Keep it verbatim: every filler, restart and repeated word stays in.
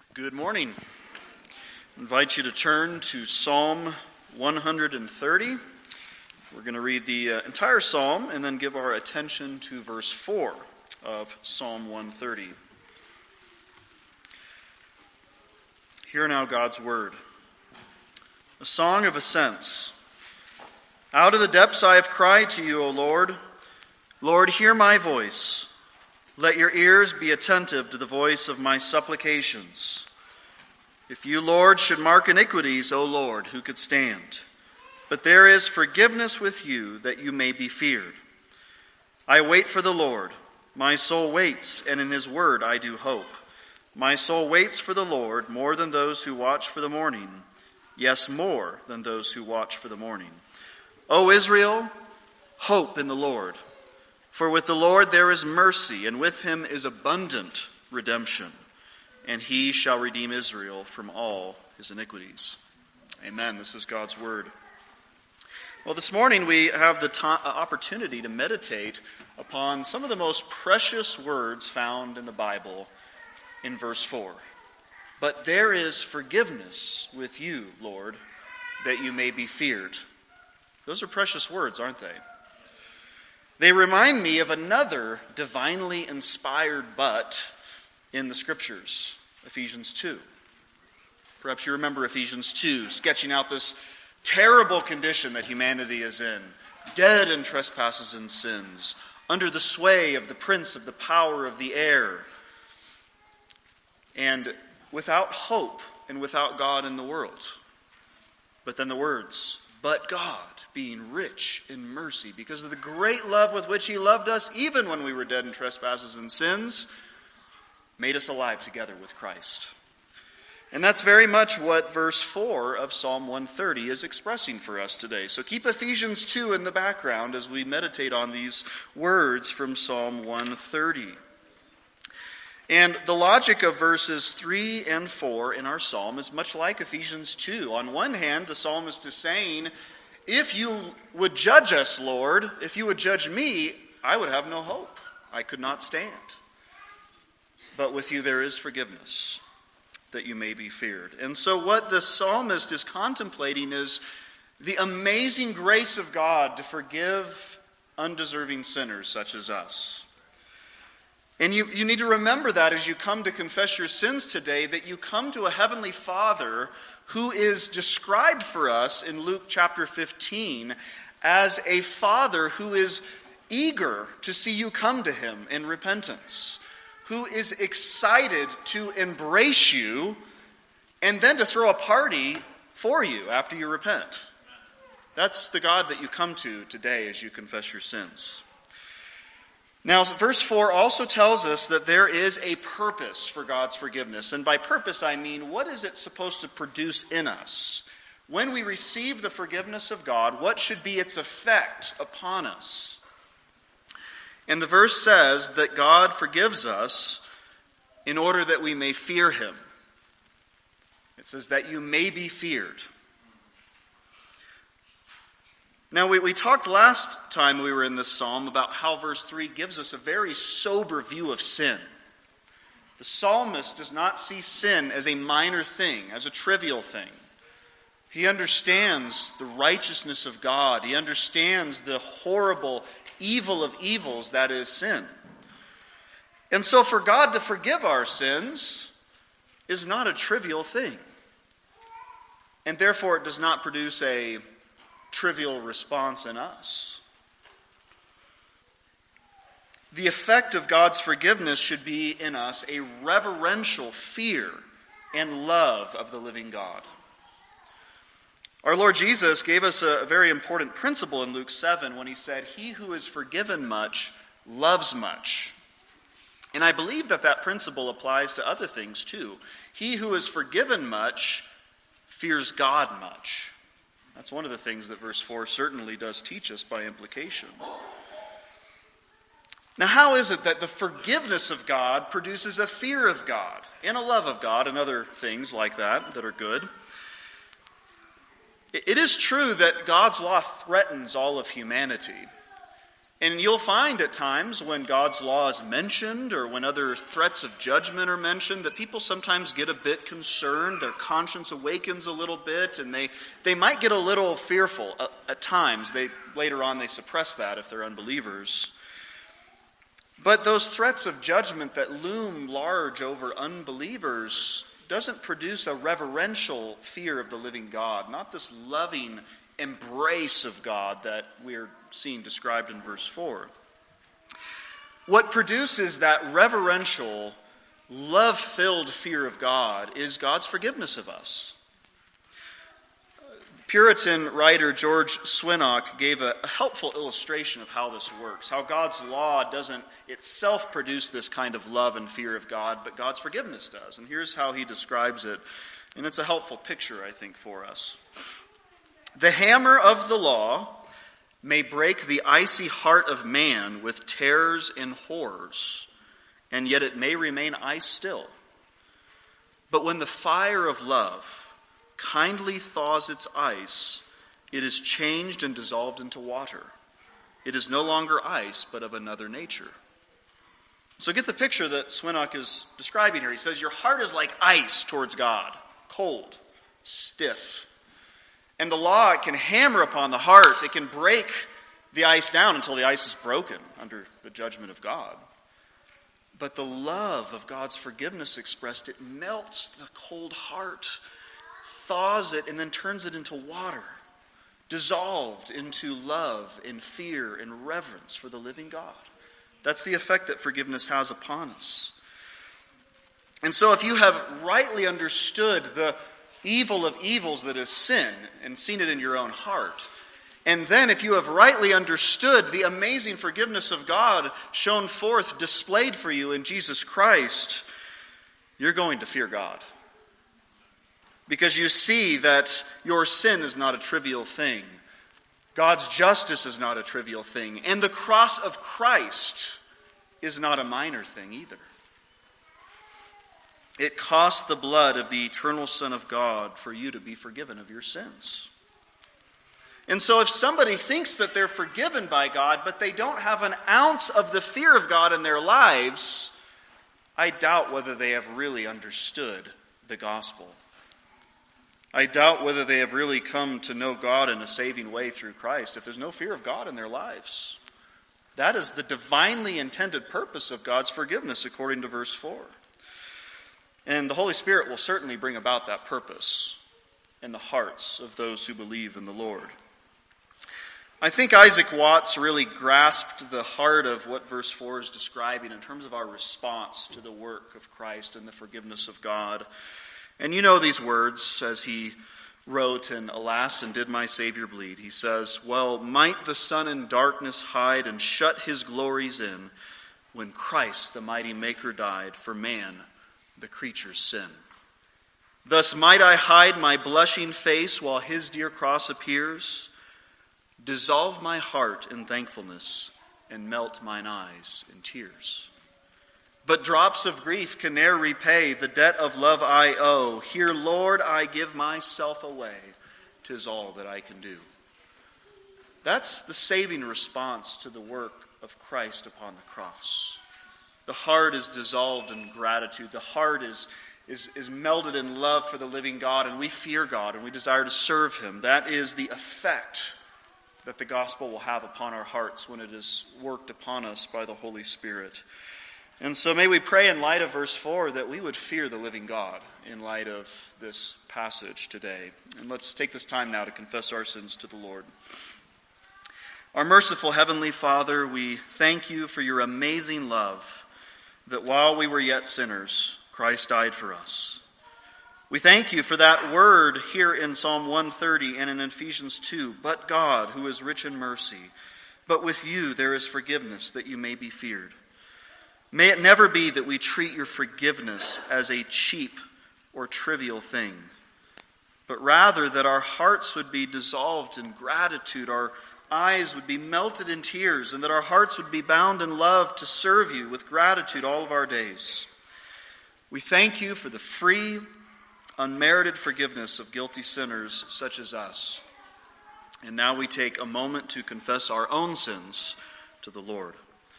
Good morning. I invite you to turn to Psalm one hundred thirty. We're going to read the uh, entire psalm and then give our attention to verse four of Psalm one thirty. Hear now God's word. A song of ascents. Out of the depths I have cried to you, O Lord. Lord, hear my voice. Let your ears be attentive to the voice of my supplications. If you, Lord, should mark iniquities, O Lord, who could stand? But there is forgiveness with you, that you may be feared. I wait for the Lord. My soul waits, and in his word I do hope. My soul waits for the Lord more than those who watch for the morning. Yes, more than those who watch for the morning. O Israel, hope in the Lord. For with the Lord there is mercy, and with him is abundant redemption, and he shall redeem Israel from all his iniquities. Amen. This is God's word. Well, this morning we have the to- opportunity to meditate upon some of the most precious words found in the Bible in verse four. But there is forgiveness with you, Lord, that you may be feared. Those are precious words, aren't they? They remind me of another divinely inspired but in the Scriptures, Ephesians two. Perhaps you remember Ephesians two, sketching out this terrible condition that humanity is in, dead in trespasses and sins, under the sway of the prince of the power of the air, and without hope and without God in the world. But then the words, but God, being rich in mercy, because of the great love with which he loved us, even when we were dead in trespasses and sins, made us alive together with Christ. And that's very much what verse four of Psalm one thirty is expressing for us today. So keep Ephesians two in the background as we meditate on these words from Psalm one thirty. And the logic of verses three and four in our psalm is much like Ephesians two. On one hand, the psalmist is saying, if you would judge us, Lord, if you would judge me, I would have no hope. I could not stand. But with you there is forgiveness, that you may be feared. And so what the psalmist is contemplating is the amazing grace of God to forgive undeserving sinners such as us. And you, you need to remember that as you come to confess your sins today, that you come to a heavenly Father who is described for us in Luke chapter fifteen as a Father who is eager to see you come to him in repentance, who is excited to embrace you and then to throw a party for you after you repent. That's the God that you come to today as you confess your sins. Now, verse four also tells us that there is a purpose for God's forgiveness. And by purpose, I mean, what is it supposed to produce in us? When we receive the forgiveness of God, what should be its effect upon us? And the verse says that God forgives us in order that we may fear him. It says that you may be feared. Now, we, we talked last time we were in this psalm about how verse three gives us a very sober view of sin. The psalmist does not see sin as a minor thing, as a trivial thing. He understands the righteousness of God. He understands the horrible evil of evils that is sin. And so for God to forgive our sins is not a trivial thing. And therefore it does not produce a trivial response in us. The effect of God's forgiveness should be in us a reverential fear and love of the living God. Our Lord Jesus gave us a very important principle in Luke seven when he said, he who is forgiven much loves much. And I believe that that principle applies to other things too. He who is forgiven much fears God much. That's one of the things that verse four certainly does teach us by implication. Now, how is it that the forgiveness of God produces a fear of God and a love of God and other things like that that are good? It is true that God's law threatens all of humanity. And you'll find at times when God's law is mentioned or when other threats of judgment are mentioned that people sometimes get a bit concerned. Their conscience awakens a little bit and they, they might get a little fearful at, at times. They, later on they suppress that if they're unbelievers. But those threats of judgment that loom large over unbelievers doesn't produce a reverential fear of the living God, not this loving embrace of God that we're seeing described in verse four. What produces that reverential, love-filled fear of God is God's forgiveness of us. Puritan writer George Swinnock gave a helpful illustration of how this works, how God's law doesn't itself produce this kind of love and fear of God, but God's forgiveness does. And here's how he describes it, and it's a helpful picture, I think, for us. The hammer of the law may break the icy heart of man with terrors and horrors, and yet it may remain ice still. But when the fire of love kindly thaws its ice, it is changed and dissolved into water. It is no longer ice, but of another nature. So get the picture that Swinnock is describing here. He says, your heart is like ice towards God, cold, stiff. And the law, it can hammer upon the heart. It can break the ice down until the ice is broken under the judgment of God. But the love of God's forgiveness expressed, it melts the cold heart, thaws it, and then turns it into water, dissolved into love and fear and reverence for the living God. That's the effect that forgiveness has upon us. And so if you have rightly understood the evil of evils that is sin, and seen it in your own heart. And then if you have rightly understood the amazing forgiveness of God shown forth, displayed for you in Jesus Christ, you're going to fear God. Because you see that your sin is not a trivial thing. God's justice is not a trivial thing. And the cross of Christ is not a minor thing either. It cost the blood of the eternal Son of God for you to be forgiven of your sins. And so if somebody thinks that they're forgiven by God, but they don't have an ounce of the fear of God in their lives, I doubt whether they have really understood the gospel. I doubt whether they have really come to know God in a saving way through Christ if there's no fear of God in their lives. That is the divinely intended purpose of God's forgiveness, according to verse four. And the Holy Spirit will certainly bring about that purpose in the hearts of those who believe in the Lord. I think Isaac Watts really grasped the heart of what verse four is describing in terms of our response to the work of Christ and the forgiveness of God. And you know these words as he wrote in Alas, and Did My Savior Bleed? He says, well, might the sun in darkness hide and shut his glories in when Christ, the mighty Maker, died for man, the creature's sin. Thus might I hide my blushing face while his dear cross appears, dissolve my heart in thankfulness, and melt mine eyes in tears. But drops of grief can ne'er repay the debt of love I owe. Here, Lord, I give myself away. 'Tis all that I can do. That's the saving response to the work of Christ upon the cross. The heart is dissolved in gratitude. The heart is, is, is melded in love for the living God, and we fear God, and we desire to serve him. That is the effect that the gospel will have upon our hearts when it is worked upon us by the Holy Spirit. And so may we pray in light of verse four that we would fear the living God in light of this passage today. And let's take this time now to confess our sins to the Lord. Our merciful Heavenly Father, we thank you for your amazing love, that while we were yet sinners, Christ died for us. We thank you for that word here in Psalm one thirty and in Ephesians two, but God, who is rich in mercy, but with you there is forgiveness, that you may be feared. May it never be that we treat your forgiveness as a cheap or trivial thing, but rather that our hearts would be dissolved in gratitude, our eyes would be melted in tears, and that our hearts would be bound in love to serve you with gratitude all of our days. We thank you for the free, unmerited forgiveness of guilty sinners such as us. And now we take a moment to confess our own sins to the Lord.